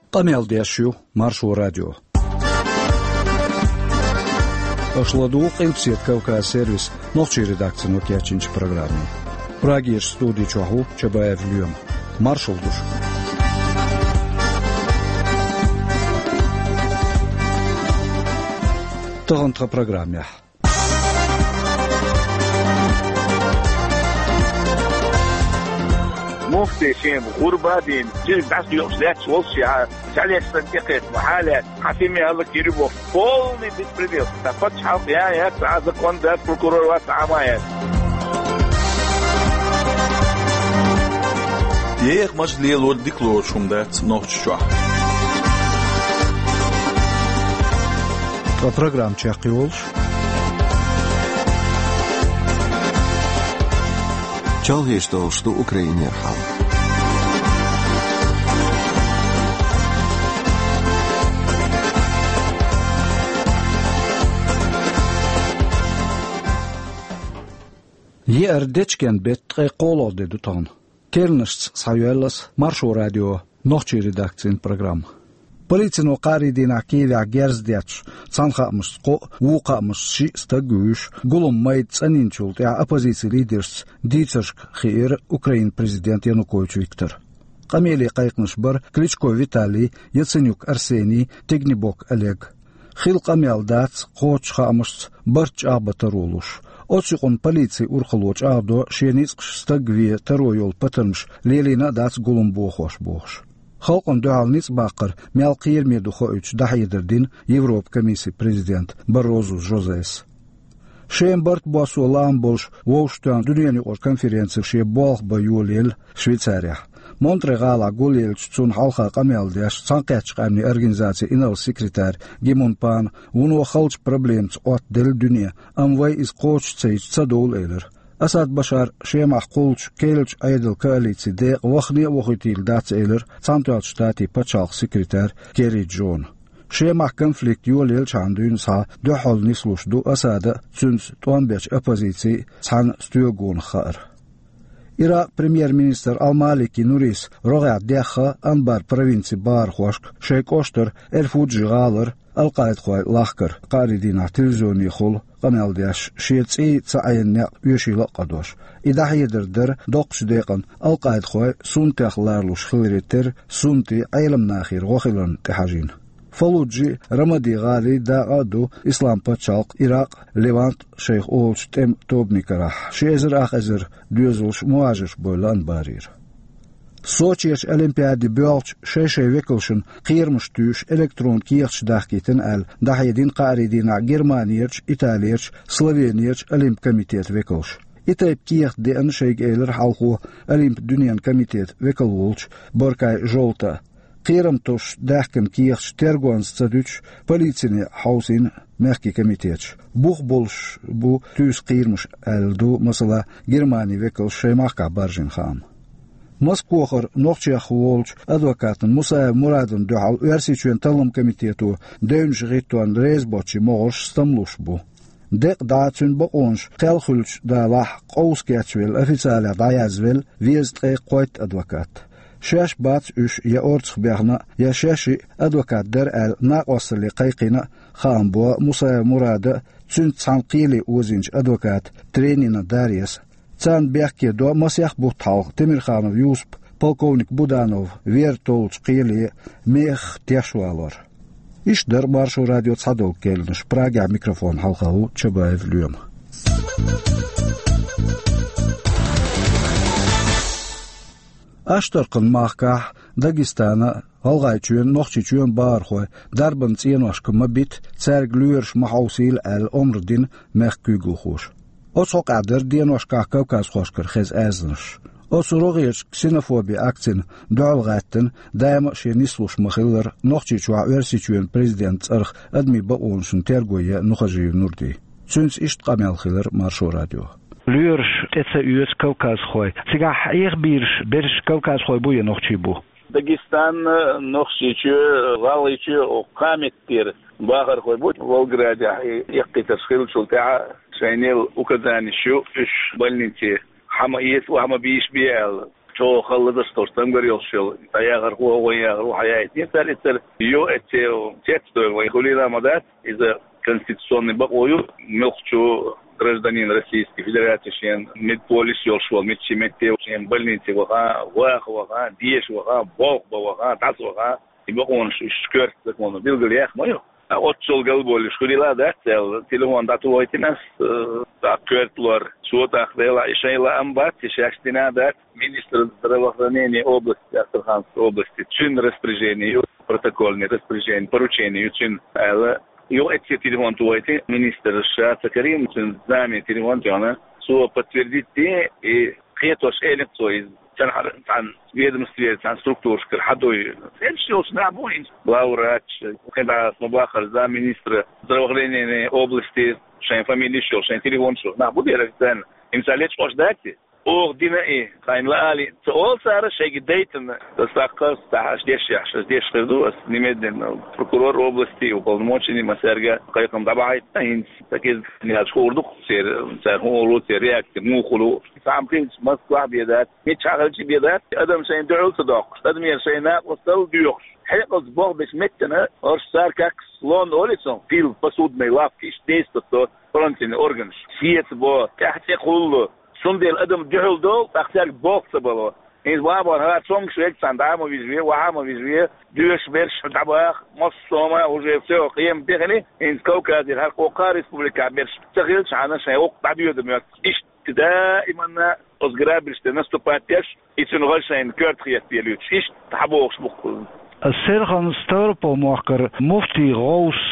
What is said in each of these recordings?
Камел Дящу, Маршу радио. Ашладук импсет Кавказ сервис, ночи редакции Нокиачинч программы. Прагиш студии Чаху, Чабаев Льем. Маршал душ. Тагантра программе. مفتي شيء غربة دين جل بس يوصلات وصيا سالي استنتقت محالة حسيمي الله كيربو فولني بتبريديو تفتح حق يا تعال كوندات بروكورور واتعامايا ياك مش ليه لور ديكلور شومدات نوتشوا программ Чахиолш. Чалгештол, что Украине хал. Erdečken bettre qolo de dutan. Kelners sayuelas Maršu radio noći redakcin program. Полицину қаридина киля герздяч цанхамс ко вукамс ши стагуш гулум майт цанинчулт я оппозиции лидерс дицершк хир Украин президент Янукович Виктор. Камели Кайкнш бар Кличко Виталий, Яценюк Арсений, Тегнебок Олег. Хил камел дац коч хамс барч абатарулуш. Отсюкон полиции урхлоч абдо шеницкш стагве тароyol патырмш лелина дац гулум бохош бохш. Халкон дуалниц бақыр мялқир медухо үч дахидердин Европ комиссии президент Барозу Жозес. Шембарт басулам больш воштан дүниені ор конференция ше болх баюлел Швейцария. Монтрегала гулел чун халха камелдяш цанқячқамни организация инал секретарь Гимон Пан уно халч проблемц от дел дүния амвай из коч цейч цадол элер. أسد بشار شيمح قولش كيلش أيدل كاليتسي دي وخني وخيتيل داتس إيلر تانتوال شتاتي باتشاق سكرتار كيري جون شيمح كونفليكت يوليل شاندون سا دو حول نسلوش دو أسادة تنس توانبيش أبوزيتي تان ستيوغون خار إراق بريمير مينستر المالكي نوريس رغع ديخة أنبار بروينسي بار خوشك شيك أوشتر الفوجي غالر القائد خوي لاخكر قاردين تلفزيوني خول قنال دياش شيتسي تعين يشي لقدوش إذا يدردر دوقش ديقن القائد خوي سنتي لارلوش خلريتر سنتي عيلم ناخير وخلن تحاجين فلوجي رمدي غالي دا عدو إسلام باتشالق إراق ليفانت شيخ أولش تم توبني كراح شيزر أخزر دوزلش مواجش بولان بارير Sochiech Olympiade Bölch شاشة ويكلشن قيرمش توش إلكترون كيرش داخكيتن داحيدين قاردين جرمانيرش إيطاليرش سلوفينيرش أولمب كوميتيت ويكلش إتايب كيخ دي أنشيك إيلر حالخو أولمب دنيان كوميتيت ويكلولش بركاي جولتا قيرم توش داخكن كيرش ترغوانس تدوش بوليتسيني حوسين مخكي كوميتيتش بوخ بولش بو توش قيرمش ألدو مثلا جرماني ويكلش شيماخكا بارجين خام Москвохор нохчах волч адвокатын Мусаев Мурадын дуал версичуен талым комитету дөйнш ритуан резбочи могош стамлушбу. Дек даацун боконш келхулч далах qoускячвел официаля даязвел вездре койт адвокат. Шаш бац үш я орцх бягна я шаши адвокат дер ал нақосли қайқина хамбо Мусаев Мурада цун цанқили озинч адвокат тренина дарьяс Цан бяхке до масях бухтал Темирханов Юсп, полковник Буданов, Вертолч Қили, Мех Тяшвалор. Ишдер Маршу радио Цадол Келнш, Прага микрофон Халхау Чабаев Льем. Аштарқын махках Дагестана алғайчуен нохчичуен бархой дарбан ценошка мабит царг люерш махаусил ал омрдин мех кюгухуш. Отсок адер диеношка Кавказ хошкер хез азныш. Отсуроғеш ксенофоби акцин дуалғаттын дайма шенислуш махиллер нохчичуа версичуен президент царх адми баоншын тергойя нухажиев нурди. Цүнс ишт камелхилер Маршу радио. Люерш эца юэс Кавказ хой. Сега хайх берш Кавказ хой буя нохчибу. Дагестан нохчичу валичу каметтир باخر خوي بوت والجراد يقي تسخيل شلتها شينيل وكذاني شو إيش بلنتي حما يس وحما بيش بيال شو خلص توستنجر يوصل تياغر هو وياغر حياتي تر يو اتيو تيتو ويقولي لا مدات إذا конституционный бакою мелчу гражданин Российской Федерации медполис ёлшвал медчимете больницы ваха деш ваха бог ваха тас ваха и бакон шкёрт закон билгелях мою отчол галболиш хурила да цел телефон датуойтинас да кёртлор сотах дела ишайла амбат шахтина да министр здравоохранения области Астраханской области чин распоряжение протокольное распоряжение поручение чин Его эти телефон туайте министр Шаца Карим зами телефон тяна су подтвердить те и хетош электроид цан ведомстве цан структуршкер хадой все снабуин лауреат когда смобахар за министра здравоохранения области шайн фамилии шо шайн телефон шо на будет цен им салет ждать Динай, Хайнлали, all сара шеги дейтен, стакас, здесь херду, немедленно прокурор области, уполномоченный Масерга, кайкам дабайт, инс, такие не отшкурдук, сер холу, сер реактив, мухулу, сам принц Москва бедат, не чагалчи бедат, адам шейн дурл садок, адам ер шейна, остал дюрш. حلقة صباح بس متنا أرسال كاكس لون أوليسون فيل بسود ميلافكي شتيست تو فرنسين أورجنش سيت بو تحت يقول سندل أدم جهل دول تختار بوكس بلو إنز بابا هذا سونغ شويك سندامو بيزويه وعامو بيزويه دوش بيرش دباخ مصومة وجه فيه قيم دخلي إنز كوكادي هالقوقا ريسبوبليكا بيرش تغيرش عنا شيء تعبيو دميك إيش دائما أصغر بيرش نستوباتيش يتنغلشين كارت خياتيلوش إيش تحبوش بقول السرقة ستوربو موكر مفتي غوص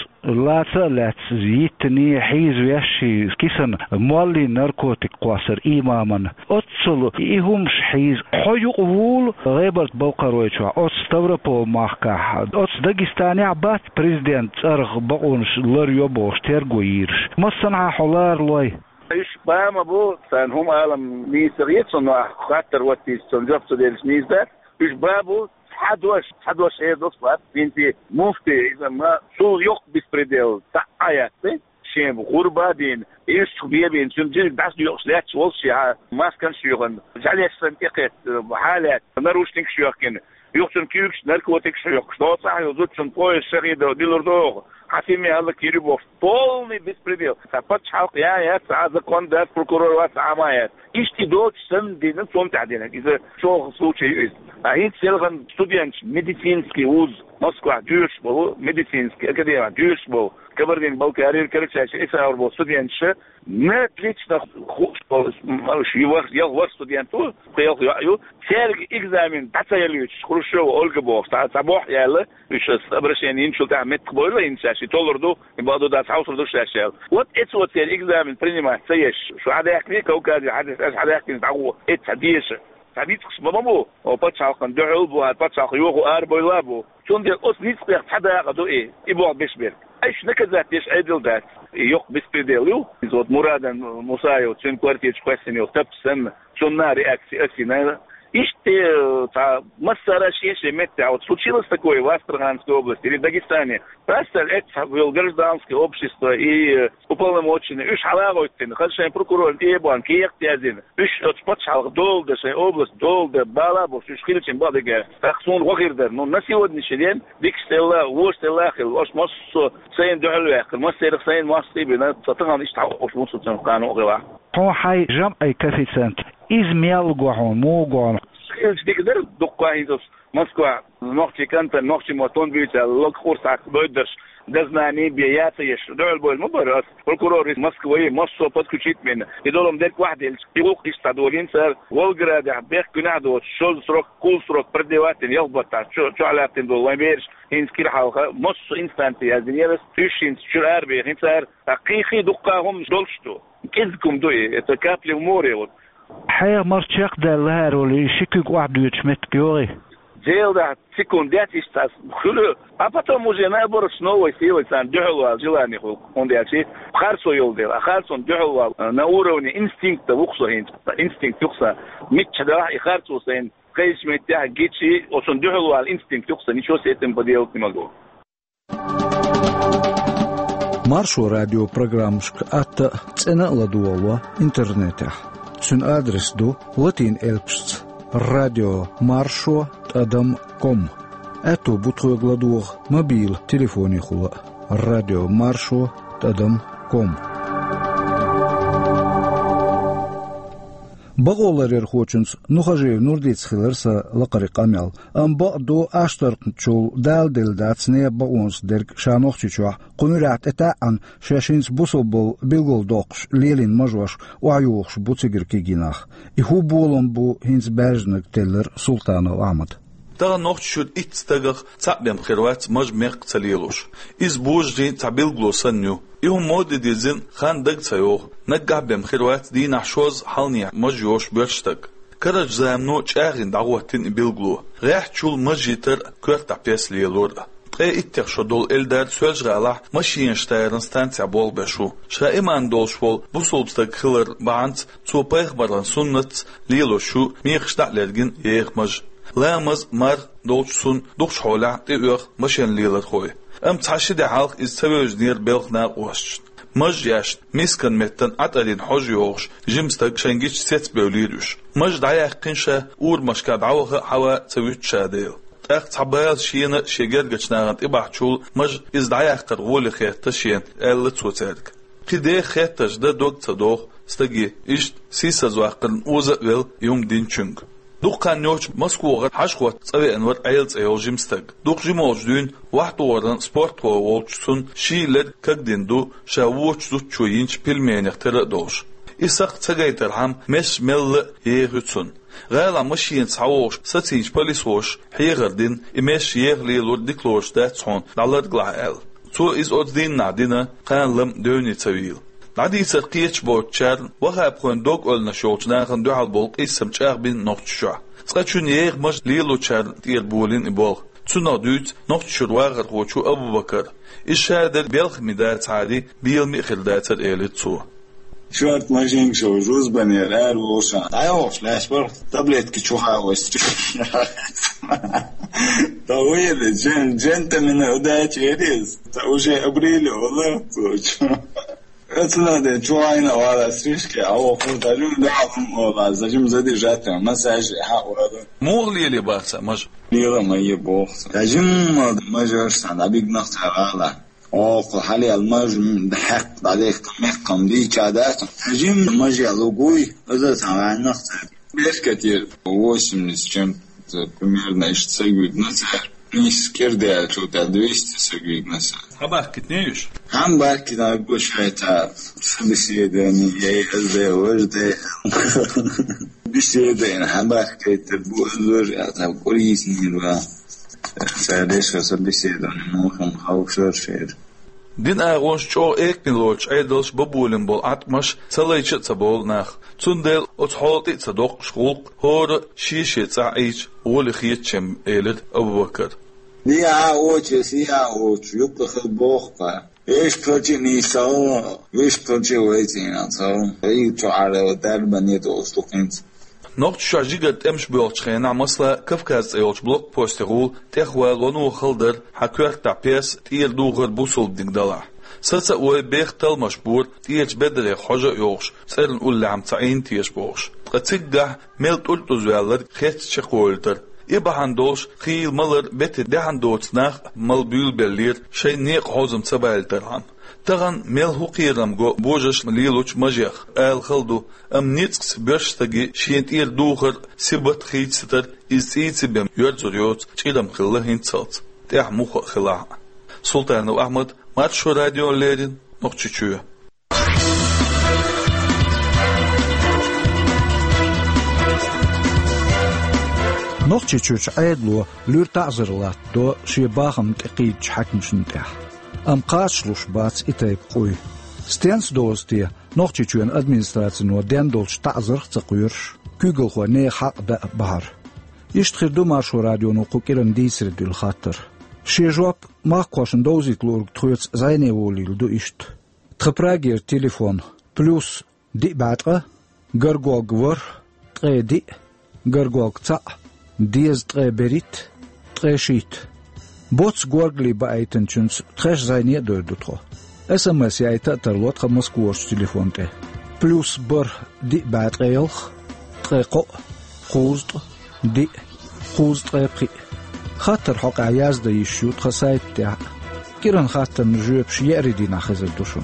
لا زيتني حيز ويشي كيسن مولي ناركوتيك قواسر إماما أتصل إيهمش حيز حيو قبول غيبرت بوقرويتشوا أتستوربو موكا أتس داغستاني عبات بريزيدنت أرغ بقونش لريوبوش تيرغويرش مصنع حولار لوي إيش باما بو سان هم عالم ميسريتسون خاطر واتي سنجبتو ديلش ميزدات إيش بابو حدوش ايه دوصفات بنتي مفتي اذا ما شو يق بسبريدل تعاياتي شيم غربة دين ايش بيبين سنجيل داس يقصلات والشي ما كان شيغن جعلي سنتقت حالات نروش نكشيوكن يقصن كيوكش ناركوتيك شيوكش دو صح يوزوتشن بوي الشغيدة ديلوردوغ حسيمي هلا كيريبوف полный беспредел. Подчал я закон да прокурор вас амает. Ишти дочь сын дин сон тадина. Из-за что случай есть. А и целый студент медицинский вуз Москва дюш был медицинский академия дюш был. Кабардин был карьер короче, это был студент не отлично я вот студенту приехал я серг экзамен тацаялыч Хрущева Ольга Бог табох яла еще обращение иншул там меткбойла инсаши толорду и баду да цаусурду шашел вот это вот экзамен принимать саеш что адахни каукади адахни дагу это диш Садитс маму, опачалхан дулбу, опачалх югу арбойлабу. Чундел осниц хада гадуи, ибо бешбер. Айш наказать еш айдилдат. Йок беспределю. Из вот Мурадан Мусаев, чин квартирч хвастинил, тапсен, чунна реакция осина. Иште массара шеше метта. Вот случилось такое в Астраханской области или в Дагестане. Просто это было гражданское общество и уполномоченные. Уж халагойтин, хашен прокурор ебан, киектязин. Уж отпачал долго, шей область долго, балабу, уж хилчин бадыга. Тахсун вахирдар. Но на сегодняшний день дикстелла, востеллахил, ош массо сейн духалуях, массерх сейн массибина, сатанган иштау, ош мусутсан кану гила. Хай жам'ай коэффициент измел гуахон, мугуан. Дикдер дуккаинзос Москва, ногти канта, ногти мотон бьются, локхурсак, бойдерш, дознание, бияться еш, дольбой, мубарас, прокурор из Москвы, массо подключить меня, и долом дек вахдельч, пилук из Стадолин, сэр, Волграде, бех кунадо, шол срок, кул срок, продеватель, елбата, чо алятин дол, вамерш, инскир халха, массо инстанти, язинерес, тюшинс, чурарбех, инсар, акихи дуккахом дольшту, кизкум дуи, это капли в море, вот. حيا مرشق دلار ولا شكك واحد يتشمت كيوري Дел да секундят истас хулу а потом уже набор снова силы сан дюхал желание он дячи харсо йолдел а харсон дюхал на уровне инстинкта вухсо инстинкт юкса митчада и харсо сэн кайш метя гичи осон дюхал инстинкт юкса ничего с этим поделать не могу Маршу радиопрограммшк атта цена ладуова интернета Sun адрес ду Latin Elpsts radio.marsho.com. Эту бутугладух мобил телефони хула radio.marsho.com. Баголар хочунс нухажев нурдицхилерса лақари камял амба до аштаркчул далдилдацне баунс дерг шанохчуча кунурат этаан шашинс бусобол билголдоқш лелин мажваш уаюхш буцигиркигинах и хуболом бу хинс бержнек теллер Султанов Ахмад. Тага нохчуд итстагах цабем хирват маж мех цалилуш. Из бужди цабил глосанню. Иху моди дизин хан даг цайох. Наггабем хирват ди нахшоз халния маж ёш бёрштаг. Караж заемно чагин дагуатин билглу. Рях чул мажитер кёрта песлиелур. Иттех шодол элдар сөзгала машинштайрын станция бол бешу. Ша иман долшвол бусулстаг хилер баанц цупайх баран суннат лилошу михшталерген ех لامز مر دوچسون دوش حالا دیوخ ماشین لیلر خوی. تاشید حلق از سویج نیر بلخ ناقوش. مجیش میسکن متن عطارین حجیوش جمستگ شنگیش ست بولیروش. مج دایق کنشه اور مشکل عوض هوا سویج شادیل. تعبیل شین شگر گچناغند اباحشول مج از دایق ترغول خیت تشین ال توترگ. قدی خیت تجد دوگ صدوق استگی ایشت سیسز واقعن اوز ویل یوم دین چنگ. دوقان نوچ مسکوغت حشقوت صوی انور ایلز ایل جمستگ. دوق جموج دون وقت وردن سپورت وولچسون شیلد کگدین دو شاووچ دو چوینچ پیلمینیخ تر دوش. ایساق تگایتر هم مش مل یهوتسون. غالا مشین سعوش ستینچ پلیسوش حیغردین ایمش یهلی لور دیکلوش داتسون دالر گلایل. تو از اددین نادینه قانلم دونی تویل. نادي سرقيتش بوتشار وخاب خون دوك أولنا شوتنا خن دو عالبولق اسم تشاغ بين نوتشوا سقاتشون يغ مش ليلو تشار تير بولين إبولق تسونا دوت نوتشور واغر خوشو أبو بكر إشادر بيلخ مدار تعالي بيلمي خلداتر إيلي تسو شورت ماشين شو جوز بنيرار ووشان أيوه فلاش بر تابلت كيشوها وستري طويل جنت من أوداش إيريز توجه أبريل والله أصلاً جوانا ولا سريشك أو خدالون دعهم ولا زجم زدي جاتهم مساج حاول مغلي اللي بارسا مج ليلا ما يبوخ زجم ما جرس أنا بيجنخ على أو حالي المج بحق عليك محكم دي كادات زجم ما جي لوجوي إذا تعال نختار بيش كتير ووسم نسجم примерно اشتساقي نسر نسكردي شو تدويست ساقي نسر خبر كتنيش هم بركي دا بوش حيتا بسيداني يا ازدي وجدي بسيداني هم بركي تبوزور يا بوليس نيروا سادش بسيداني موخم خوشور شير دين اغونش چو ايك نلوش ايدلش ببولن بول اتمش تليش تبول نخ تندل اتحوطي تصدق شغلق هور شيشي تعيش ولي خيتشم ايلد ابو بكر دي اوچ سي اوچ يقخ بوخا ايش بروجي سو ايش بروجي ويتين سو اي تعالى دربني دوستوكنت نوقت شاجيغت امش بيولچخينا مسلا كفكاز ايولچ بلوك بوسترول تخوال ونو خلدر حكوك تابيس تير دوغر بوصل ديغدالا سرسا اوي بيختل مشبور تيج بدري حوجة يوغش سرن اولي عم تعين تيش بوغش تغتيقه ميلت اولتو زوالر خيت شخولتر إبهان دوش خيل ملر بيت دهان دوتناخ مل بيول بلير شي نيق حوزم تبايلترهان تغن ميل هو قيرم جو بوجش مليلوش مجيخ آل خلدو نيتكس بيرشتاقي شينت إير دوخر سيبت خيت ستر إزيتي بيم يرزوريوت چيدم خلا هنتسالت تيح موخ خلا سلطان أحمد مارشو راديو ليرين نوخچچوه نوخچچوش عيدلو لور تعزرلات دو شيباخم تقيد حكمشن تيح قاشلوش بات إتايب قوي ستينس دوستي نوخچچوين أدمنستراتسينو ديندولش تعزر تقويرش كيغل خو ني حق دا بحر يشتخير دو مارشو راديو نوقو كيرن ديسر دو الخاطر شيجواب ماقواشن دوزيت لورك تخويتس زيني ووليل دو إشت تخبراغير تليفون بلوس دي باتغا غرغوغ ور تغي دي غرغوغ تا ديز تغي بريت تغي شيت بوتس غورغلي بايتنچنس تخش زيني دوردوتخو SMS يايتا ترلوت خمس كورش تليفون تي بلوس بر دي باتغيلخ تغي قو خوزد دي قوز طيبخي خاطر حق عياز دا يشوت خسايت تاع كيران خاطر نجوب شياري دينا خزل دوشون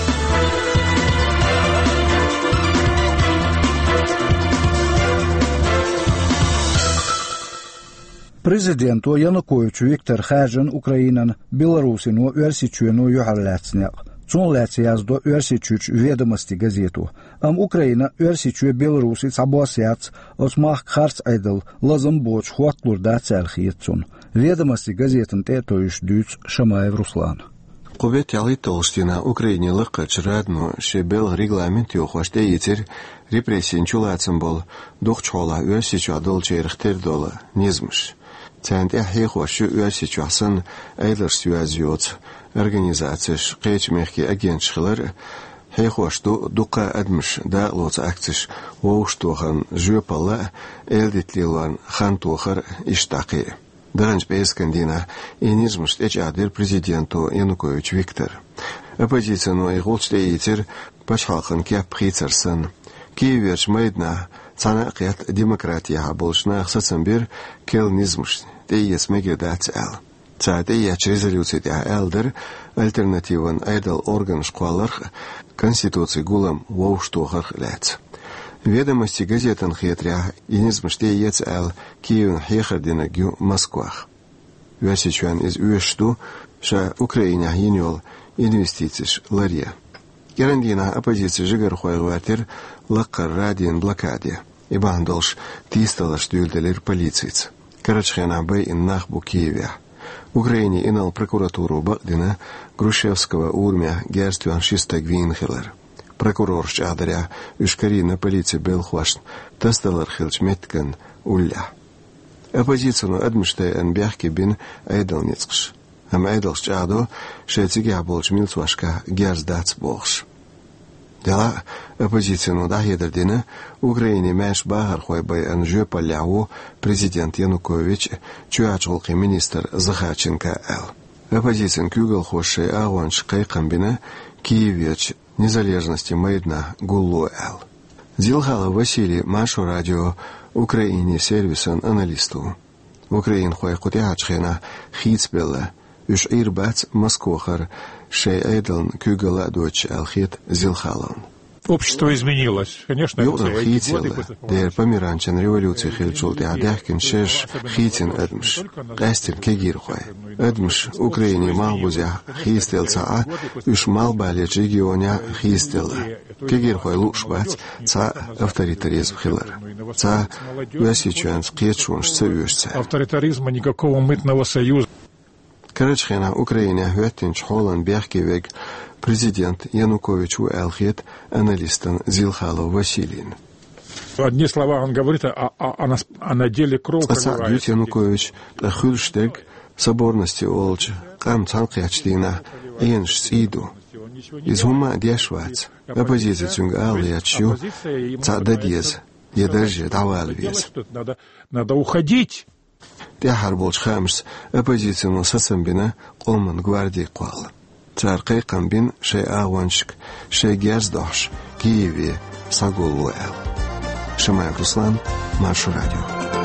Президент Янукович Виктор Хажин Украинан Беларусину университету юхарлацняк. Цун лацияздо университет ведомости газету. Украина университет Беларуси сабосяц осмах харц айдал лазым боч хуатлурда цархиетцун. Ведомости газетын тетоиш дюц Шамаев Руслан. Кубет яли толштина Украине лыккач радну шебел регламент юхваште етер репрессиин чулацын бол духчола университет адыл черхтер долы низмыш. Цент эхихошу университетсын эйлер связиот организацияш кечмехки агентшылар хехошту дука адмыш да лоц акциш воуштохан жөпала элдитлилан хантохар иштақи. Данж бескандина инизмыш эчадыр президенту Янукович Виктор. Оппозицияну игулчте етер пачхалхын кеп прицерсын. Киеверч майдна цана қият демократия болшна ақсатсан бер келнизмыш дейес мегедats әл. Цаадеяч резолюция әлдір альтернативан айдал орган шқуаларх конституции гулам воуштохар ләц. Ведомости газетан хитря инизмыш дейес әл Киевн хехардина гю Москвах. Весичуан из уешту ша Украина еньол инвестициш лария. Керандина оппозиция жигар хуайгуатер лаққар радиен блокаде. Ибандолш тисталаш дюльделер полициец. Карачхена бэй иннах бу Киеве. Украине инал прокуратуру багдина Грушевского урмя герстюан шистаг винхелер. Прокурор шадаря ушкарина полиция белхвашн тасталар хилч меткен улля. Оппозицияну адмиштай анбяхки бин айдалницкш. Ам айдалш чадо шетиге аболч милцвашка герздац болш. Дела оппозицияну дахедердина Украине мәш бағар хойбай анжö паляу президент Янукович чуачолқи министр Захарченко әл. Оппозициян күгіл хоши ағуанш қайқамбина Киевеч незалежности майдна гуллу әл. Зилхала Василий Машу радио Украине сервисан аналисту. Украин хой қутиачхена хитсбелла үш ирбац Москохар шей айдалн күгіла дочь алхит Зилхалан. Общество изменилось, конечно. Юрна хитила, дер померанчен революции хильчулти адяхкин шеш хитин эдмш. Кастин кегирхой. Эдмш Украине малбузя хистелца үш малбали регионя хистела. Кегирхой лушбац ца авторитаризм хилар. Ца весичуанс кечунш цевюшца. Авторитаризма никакого мытного союза. Карачхена Украине höttinch Holland Bergkeveg президент Янукович Уэлхет аналистан Зилхало Василин. Одни слова он говорит, а на деле кровь проливается. Янукович хульштег соборности олч кам цанкячтина энш сиду. Из ума дешвац. Оппозиция цунга алячу цададез. Едерже давалвез. Надо уходить. Тяхар болч хамс оппозицияну сасамбина қолман гвардии қуал. Царқай қамбин шей ауаншк, шей герздош, Киеве сагулу әл. Шамаев Руслан, Машу радио.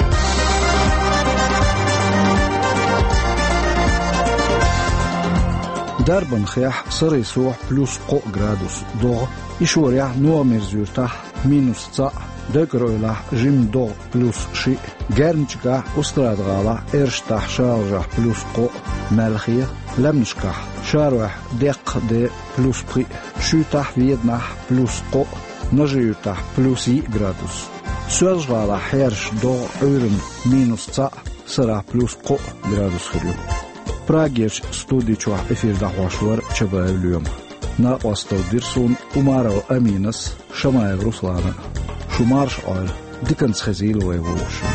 Дарбан хях сырысух плюс ко градус до, ишуря номер зюртах минус ца. Декройлах жимдо плюс ши, гернчка устрадгала эрштах шаржах плюс ко мелхия, лемншках шарвах дек де плюс при, шютах виднах плюс ко, нажиютах плюс и градус. Сюзгала херш до уйрен минус ца, сыра плюс ко градус хрю. Прагерч студичуах эфир дахвашвар чабаевлюем. На остов дирсун Умаров Аминас, Шамаев Руслана. Шумарш ойл, диканс хазил воевош.